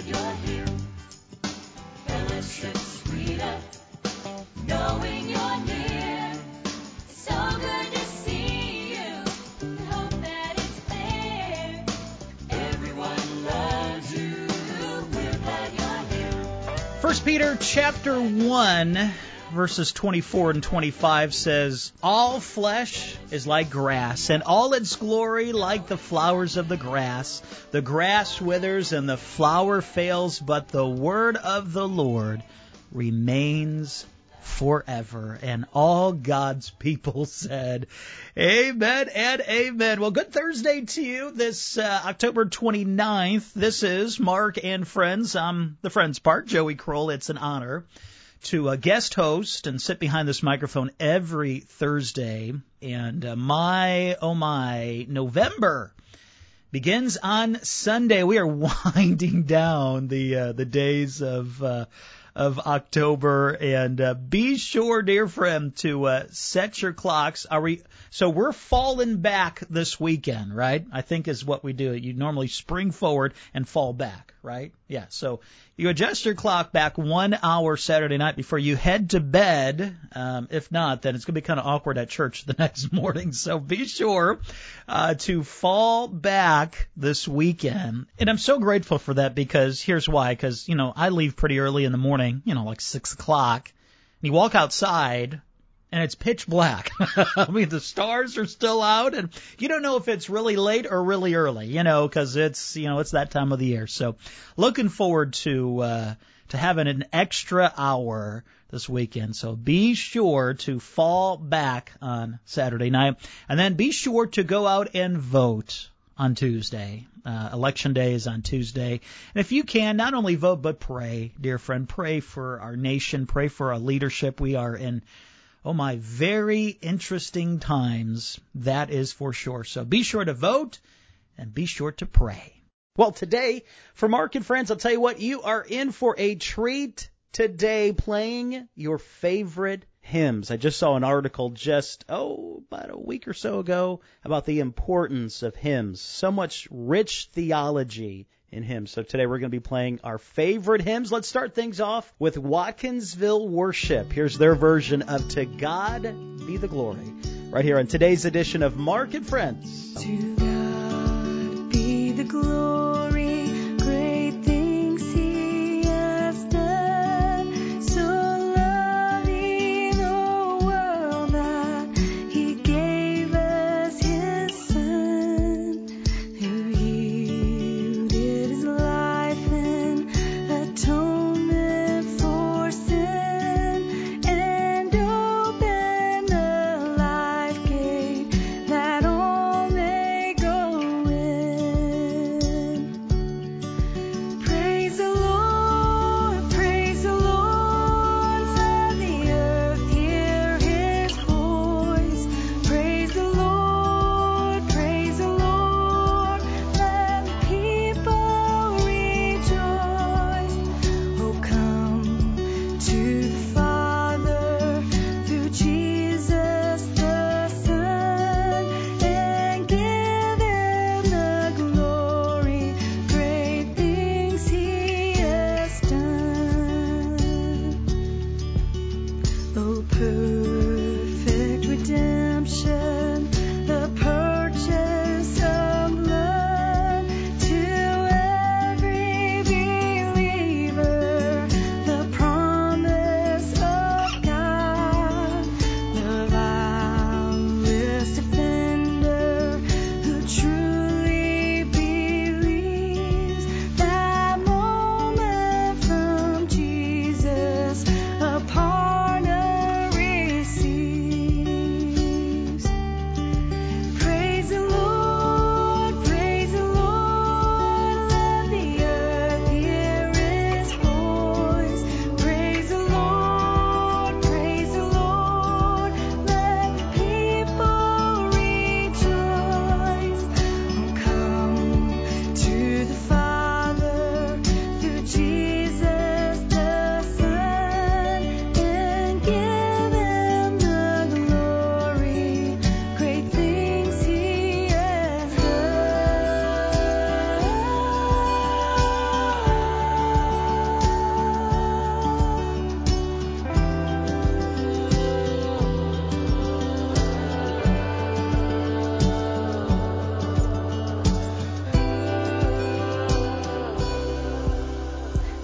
glad you're here. Fellowship sweeter, knowing you're near. It's so good to see you. I hope that it's clear. Everyone loves you. We're glad you're here. 1 Peter chapter 1, verses 24 and 25 says, "All flesh is like grass, and all its glory like the flowers of the grass. The grass withers and the flower fails, but the word of the Lord remains forever." And all God's people said, amen and amen. Well, good Thursday to you this October 29th. This is Mark and Friends. I'm the Friends part, Joey Kroll. It's an honor to guest host and sit behind this microphone every Thursday. And my November begins on Sunday. We are winding down the days of October, and be sure, dear friend, to set your clocks. So we're falling back this weekend, right? I think is what we do. You normally spring forward and fall back, right? Yeah. So you adjust your clock back 1 hour Saturday night before you head to bed. If not, then it's going to be kind of awkward at church the next morning. So be sure to fall back this weekend. And I'm so grateful for that, because here's why. Because, I leave pretty early in the morning, like 6 o'clock. And you walk outside, and it's pitch black. I mean, the stars are still out, and you don't know if it's really late or really early, because it's that time of the year. So looking forward to having an extra hour this weekend. So be sure to fall back on Saturday night, and then be sure to go out and vote on Tuesday. Election day is on Tuesday. And if you can, not only vote, but pray, dear friend. Pray for our nation. Pray for our leadership. We are in very interesting times, that is for sure. So be sure to vote and be sure to pray. Well, today, for Mark and Friends, I'll tell you what, you are in for a treat today, playing your favorite hymns. I just saw an article about a week or so ago about the importance of hymns. So much rich theology in hymns. So today we're going to be playing our favorite hymns. Let's start things off with Watkinsville Worship. Here's their version of "To God Be the Glory," right here on today's edition of Mark and Friends. To God be the glory, great things He has done. So loving the world that He gave us His Son, who yielded His life in atonement for sin, and opened the life gate that all may go in.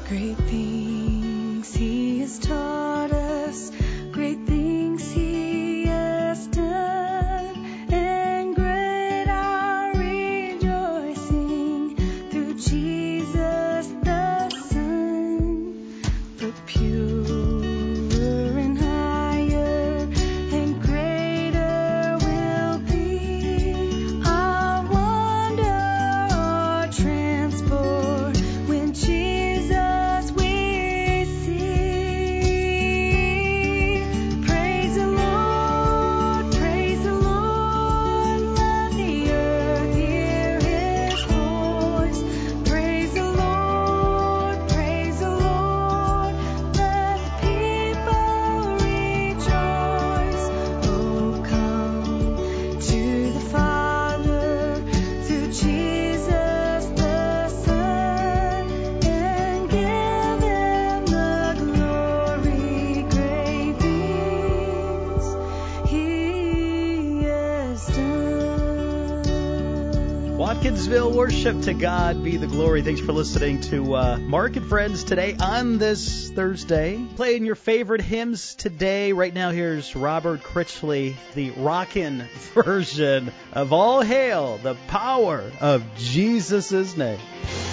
Great things He has taught us, great things He has done, and great our rejoicing through Jesus the Son. But purer and higher and greater will be our wonder, our transport when Jesus we see. Praise the Lord, let the earth hear His voice. Praise the Lord, let the people rejoice. Oh, come to the Father through Jesus the Son, and give Him the glory, great things He has done. Watkinsville, worship to God be the glory. Thanks for listening to Mark and Friends today on this Thursday. Playing your favorite hymns today. Right now, here's Robert Critchley, the rockin' version of All Hail the Power of Jesus' Name.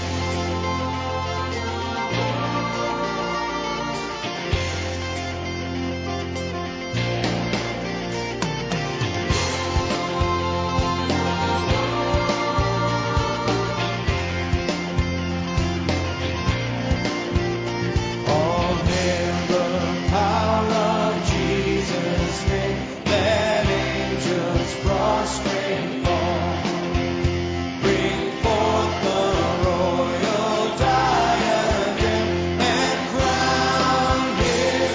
All hail the power of Jesus' name. Let angels prostrate fall. Bring forth the royal diadem and crown Him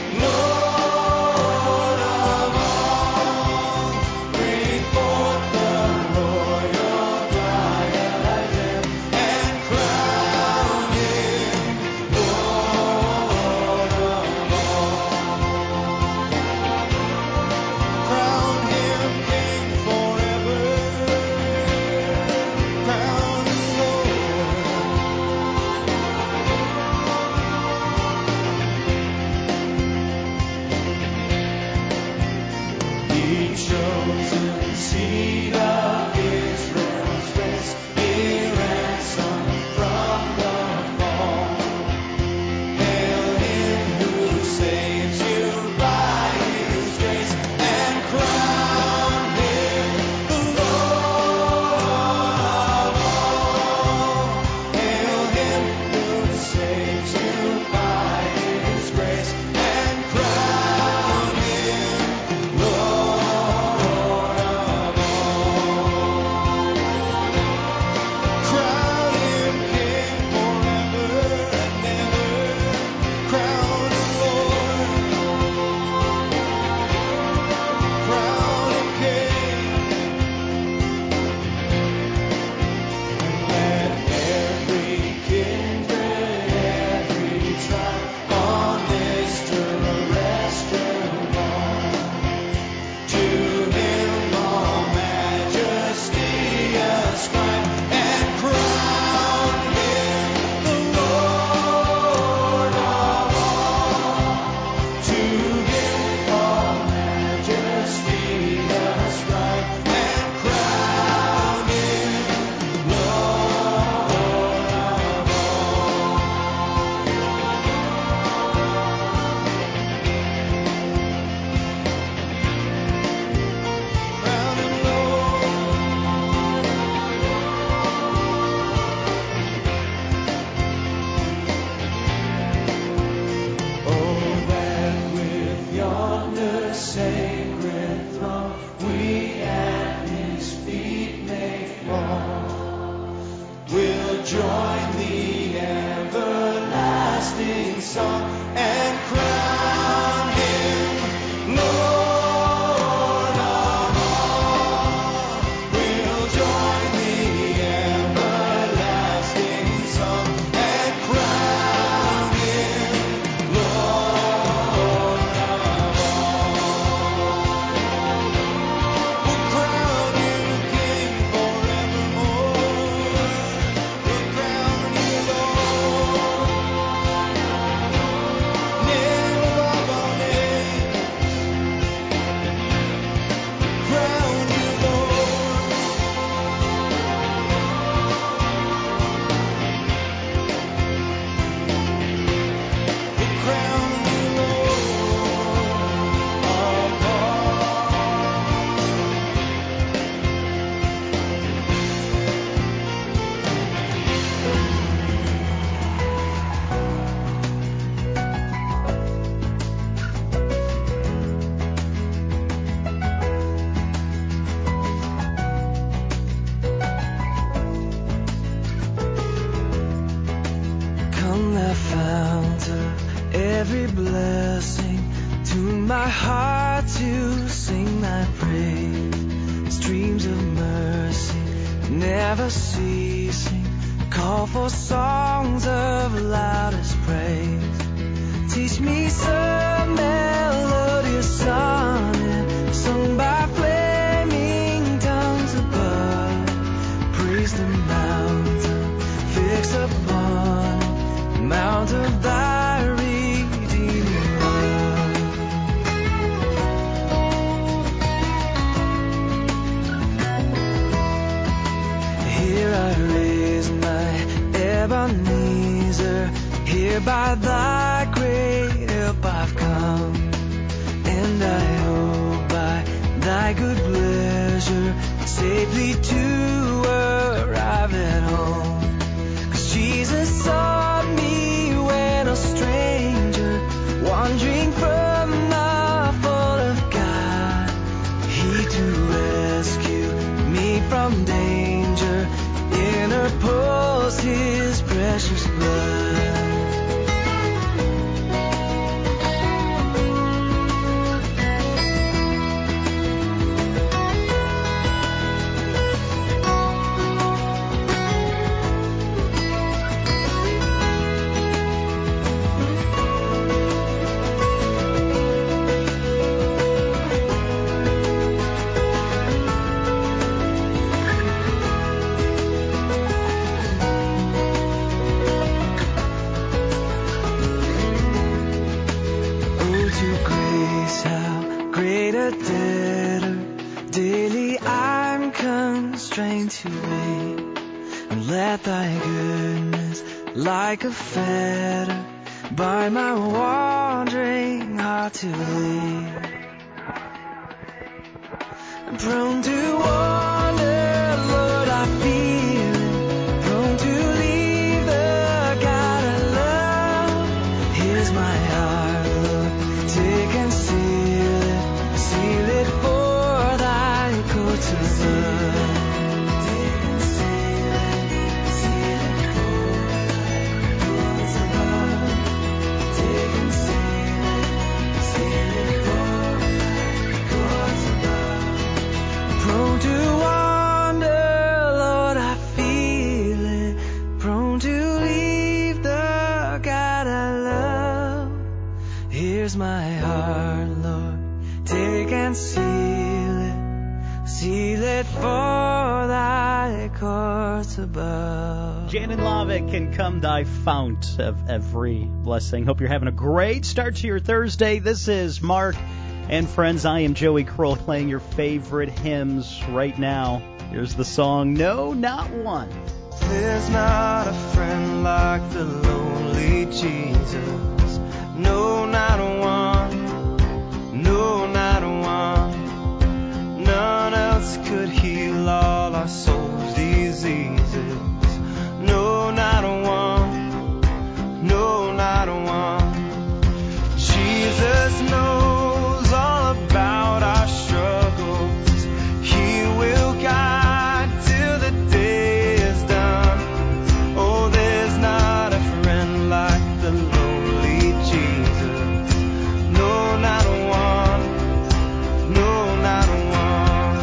Lord of all. Bring forth the royal diadem and crown Him Lord of all. Crown Him King forever. Crown Him Lord. Ye chosen seed of Israel's race, ye ransomed from the fall. Hail Him who saves you by His grace, and crown Him the Lord of all. Hail Him who saves you by His grace, and crown Him Lord of all. Crown Him King forever and ever. Crown Him Lord. Crown Him King. And let every kindred, every tribe on this terrestrial ball to Him all majesty ascribe, and crown Him the Lord of all. To Him all majesty ascribe, and crown Him Lord of all. Crown Him Lord. Oh, that with yonder sacred throng we at His feet may fall. We'll join the everlasting song and crown Him Lord of all. We'll join the everlasting song and crown Him Lord of all. We'll crown Him King forevermore. We'll crown Him Lord. Come the fount of every blessing, tune my heart to sing thy praise. Streams of mercy never ceasing, call for songs of loudest praise. Teach me some melodious sonnet sung by flaming tongues above. Praise the mountain, fix upon it, mount of thy redeeming love. Here I raise my Ebenezer, here by thy great help I've come, and I hope by thy good pleasure safely to arrive at home. 'Cause Jesus sought me when a stranger, wandering from the fold of God. He to rescue me from danger interposed his precious blood. To wait and let thy goodness like a fetter bind my wandering heart to thee. I'm prone to wander, Lord, I feel it, prone to leave the God I love. Here's my heart, Lord, take and seal it for thy courts of love. My heart, Lord, take and seal it for thy courts above. Jan and Lavick can come thy fount of every blessing. Hope you're having a great start to your Thursday. This is Mark and friends. I am Joey Kroll playing your favorite hymns right now. Here's the song, No, Not One. There's not a friend like the lonely Jesus. No, not one. No, not one. None else could heal all our soul's diseases. No, not one. No, not one. Jesus knows all about our struggles. He will guide till the day is done. Oh, there's not a friend like the lowly Jesus. No, not one. No, not one.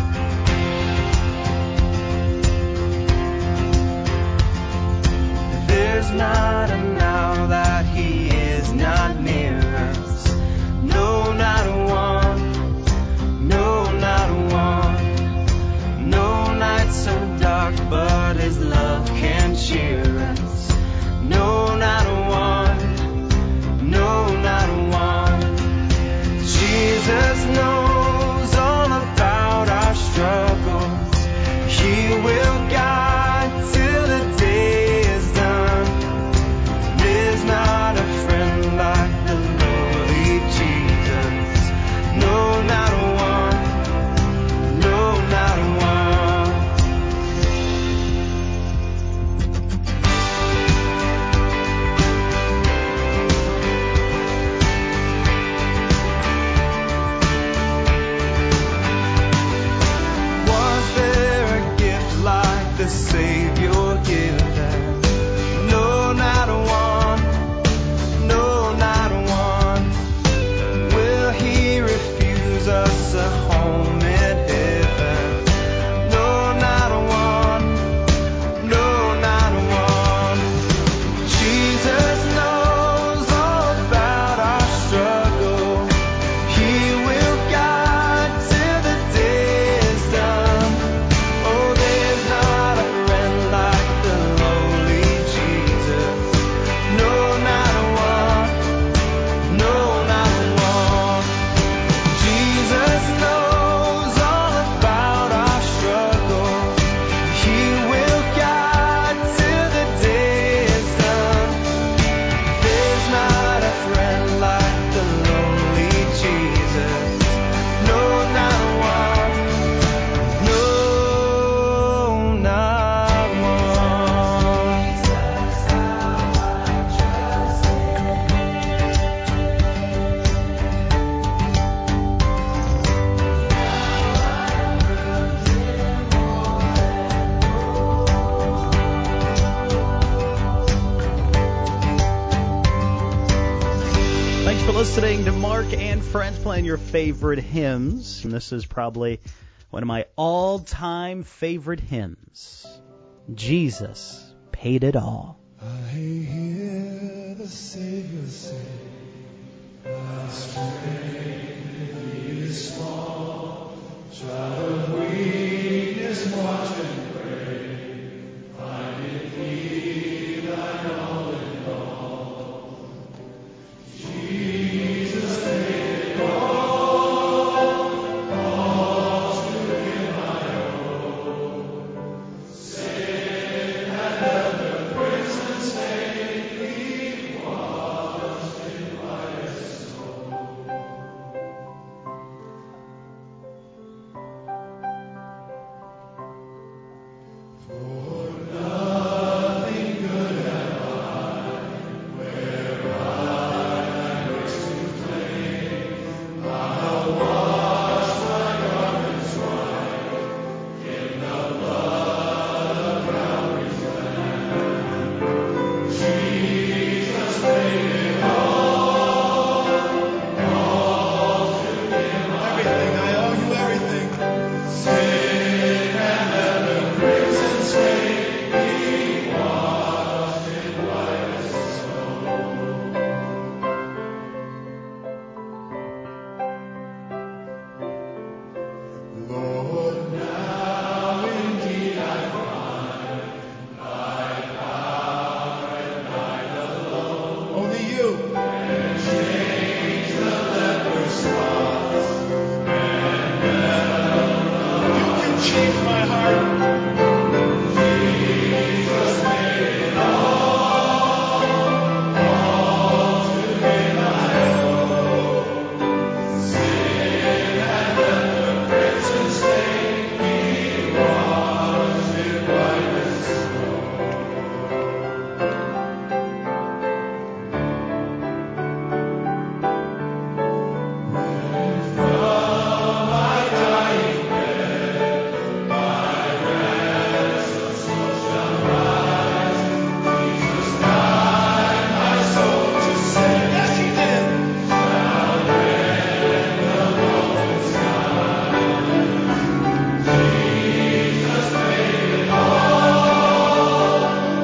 There's not a now that he is not near us. No, not one. No, not one. No night so dark, but his love can cheer us. No, not one. No, not one. Jesus knows all about our struggles. He will guide till the day is done. There's not a friend like the lowly Jesus. No, not one. No, not one. Was there a gift like the Savior given? No, not one. for listening to Mark and Friends playing your favorite hymns. And this is probably one of my all-time favorite hymns. Jesus paid it all. I hear the Savior say, "My strength is small, child of weakness, watch and pray, find in me thine all in all." Jesus paid it all to Him I owe. Sin had left the prison state, He washed in white as snow. For nothing good am I, where I thy grace to claim. I'll wash my garments white in the blood of Calvary's Lamb. Jesus paid it all to Him. Everything, I owe you everything. Sin and left the crimson stain, He washed in white as snow. Lord, now indeed I find Thy power and Thine alone. Only You can change the leper's spots and melt. You can change my heart. Jesus paid it all to Him I owe. Sin had left the crimson stain, He washed it white as snow. When from my dying bed my ransom soul shall rise, Jesus died my soul to save. Yes, He did. Shall rend the mountains high. Jesus paid it all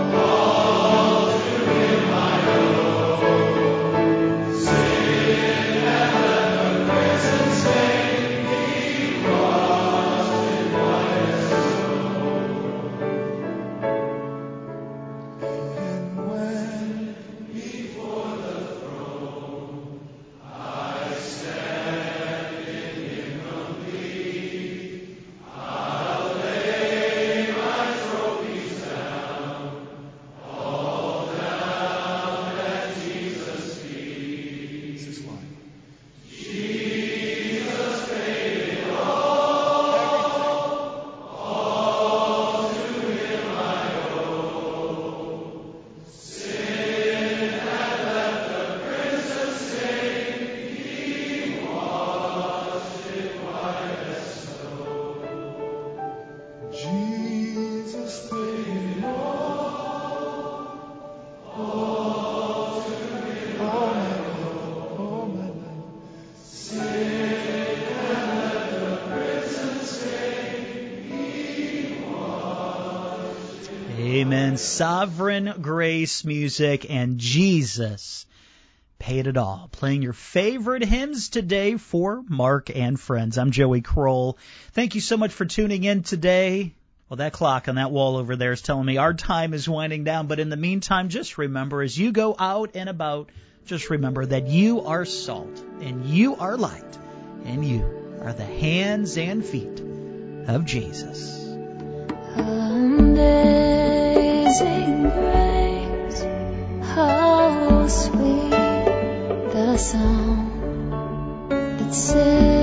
to Him I owe. Sin had left the crimson stain, He washed in white as snow. And when before the throne I stand in Him complete, I'll lay my trophies down, all down at Jesus' feet. This is why. Jesus paid it all to Him I owe. Sin had left the crimson stain, He washed it white as snow. Jesus paid it all to Him all my love, all my life. Sin had left the crimson stain, He washed. Amen. Sovereign grace music, and Jesus paid it all. Playing your favorite hymns today for Mark and Friends. I'm Joey Kroll. Thank you so much for tuning in today. Well, that clock on that wall over there is telling me our time is winding down. But in the meantime, just remember, as you go out and about, just remember that you are salt and you are light and you are the hands and feet of Jesus. Amazing grace, how sweet the sound that saved